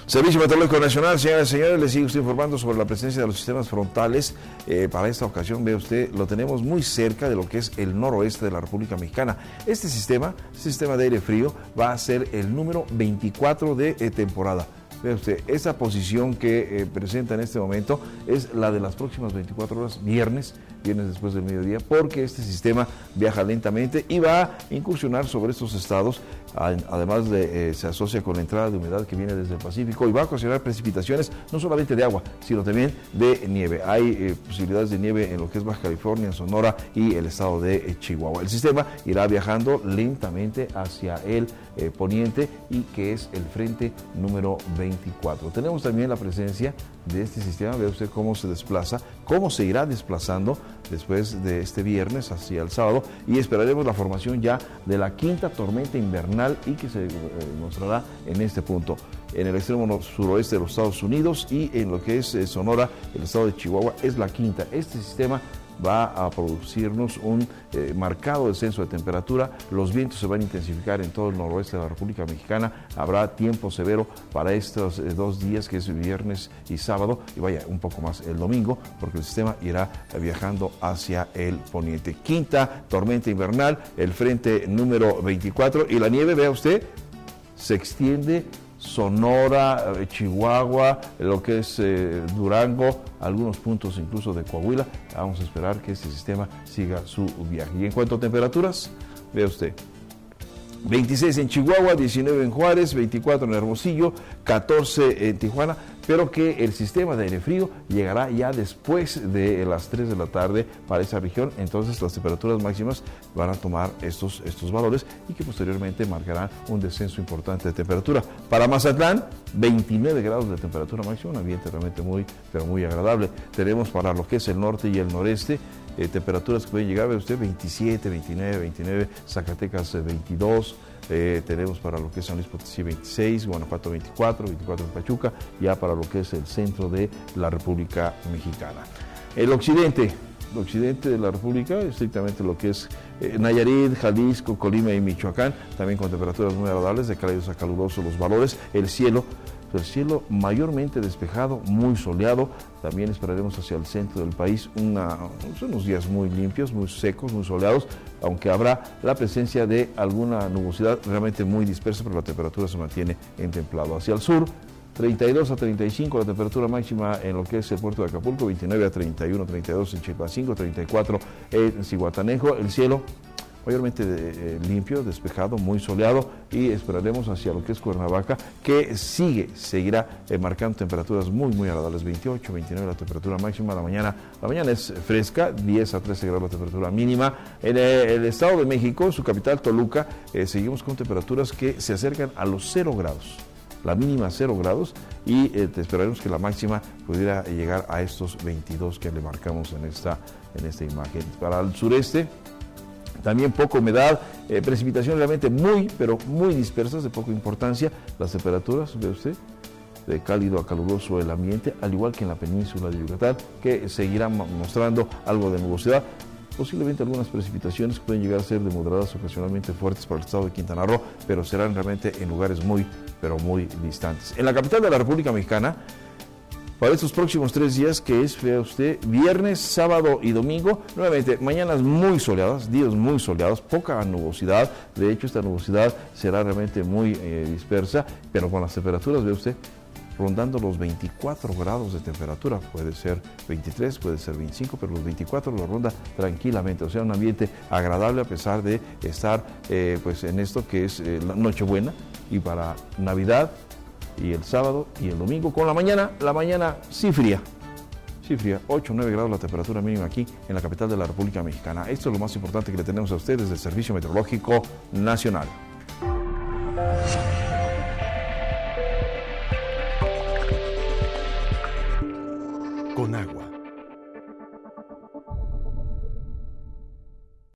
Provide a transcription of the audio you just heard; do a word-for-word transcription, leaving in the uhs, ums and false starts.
Servicio Meteorológico Nacional, señoras y señores, les sigue usted informando sobre la presencia de los sistemas frontales. Eh, para esta ocasión, ve usted, lo tenemos muy cerca de lo que es el noroeste de la República Mexicana. Este sistema, este sistema de aire frío, va a ser el número veinticuatro de eh, temporada. Ve usted, esa posición que eh, presenta en este momento es la de las próximas veinticuatro horas, viernes, viernes después del mediodía, porque este sistema viaja lentamente y va a incursionar sobre estos estados. Además de, eh, se asocia con la entrada de humedad que viene desde el Pacífico y va a ocasionar precipitaciones no solamente de agua, sino también de nieve. Hay eh, posibilidades de nieve en lo que es Baja California, en Sonora y el estado de eh, Chihuahua. El sistema irá viajando lentamente hacia el eh, poniente, y que es el frente número veinticuatro. Tenemos también la presencia de este sistema. Ve usted cómo se desplaza, cómo se irá desplazando después de este viernes hacia el sábado, y esperaremos la formación ya de la quinta tormenta invernal, y que se eh, mostrará en este punto, en el extremo suroeste de los Estados Unidos, y en lo que es eh, Sonora, el estado de Chihuahua, es la quinta. Este sistema va a producirnos un eh, marcado descenso de temperatura. Los vientos se van a intensificar en todo el noroeste de la República Mexicana. Habrá tiempo severo para estos eh, dos días, que es viernes y sábado, y vaya, un poco más el domingo, porque el sistema irá viajando hacia el poniente. Quinta tormenta invernal, el frente número veinticuatro, y la nieve, vea usted, se extiende Sonora, Chihuahua, lo que es eh, Durango, algunos puntos incluso de Coahuila. Vamos a esperar que este sistema siga su viaje. Y en cuanto a temperaturas, vea usted, veintiséis en Chihuahua, diecinueve en Juárez, veinticuatro en Hermosillo, catorce en Tijuana, pero que el sistema de aire frío llegará ya después de las tres de la tarde para esa región. Entonces las temperaturas máximas van a tomar estos, estos valores, y que posteriormente marcarán un descenso importante de temperatura. Para Mazatlán, veintinueve grados de temperatura máxima, un ambiente realmente muy, pero muy agradable. Tenemos para lo que es el norte y el noreste, Eh, temperaturas que pueden llegar, ve usted, veintisiete, veintinueve, veintinueve, Zacatecas eh, veintidós, eh, tenemos para lo que es San Luis Potosí veintiséis, Guanajuato veinticuatro, veinticuatro en Pachuca, ya para lo que es el centro de la República Mexicana. El occidente, el occidente de la República, estrictamente lo que es eh, Nayarit, Jalisco, Colima y Michoacán, también con temperaturas muy agradables, de cálidos a calurosos los valores. El cielo, el cielo mayormente despejado, muy soleado. También esperaremos hacia el centro del país una, unos días muy limpios, muy secos, muy soleados, aunque habrá la presencia de alguna nubosidad realmente muy dispersa, pero la temperatura se mantiene en templado. Hacia el sur, treinta y dos a treinta y cinco la temperatura máxima en lo que es el puerto de Acapulco, veintinueve a treinta y uno, treinta y dos en Chilpancingo, treinta y cuatro en Zihuatanejo. El cielo mayormente de, eh, limpio, despejado, muy soleado, y esperaremos hacia lo que es Cuernavaca, que sigue, seguirá eh, marcando temperaturas muy, muy agradables, veintiocho, veintinueve la temperatura máxima. La mañana, la mañana es fresca, diez a trece grados la temperatura mínima. En eh, el Estado de México, su capital Toluca, eh, seguimos con temperaturas que se acercan a los cero grados. La mínima cero grados, y eh, esperaremos que la máxima pudiera llegar a estos veintidós que le marcamos en esta, en esta imagen. Para el sureste, también poca humedad, eh, precipitaciones realmente muy, pero muy dispersas, de poca importancia. Las temperaturas, ve usted, de cálido a caluroso el ambiente, al igual que en la península de Yucatán, que seguirá mostrando algo de nubosidad. Posiblemente algunas precipitaciones que pueden llegar a ser de moderadas, ocasionalmente fuertes para el estado de Quintana Roo, pero serán realmente en lugares muy, pero muy distantes. En la capital de la República Mexicana, para estos próximos tres días, que es, vea usted, viernes, sábado y domingo, nuevamente mañanas muy soleadas, días muy soleados, poca nubosidad. De hecho, esta nubosidad será realmente muy eh, dispersa, pero con las temperaturas, ve usted, rondando los veinticuatro grados de temperatura. Puede ser veintitrés, puede ser veinticinco, pero los veinticuatro lo ronda tranquilamente. O sea, un ambiente agradable a pesar de estar eh, pues en esto que es eh, la Nochebuena, y para Navidad y el sábado y el domingo, con la mañana, la mañana sí fría, sí fría, ocho o nueve grados la temperatura mínima aquí en la capital de la República Mexicana. Esto es lo más importante que le tenemos a ustedes del Servicio Meteorológico Nacional. Con agua.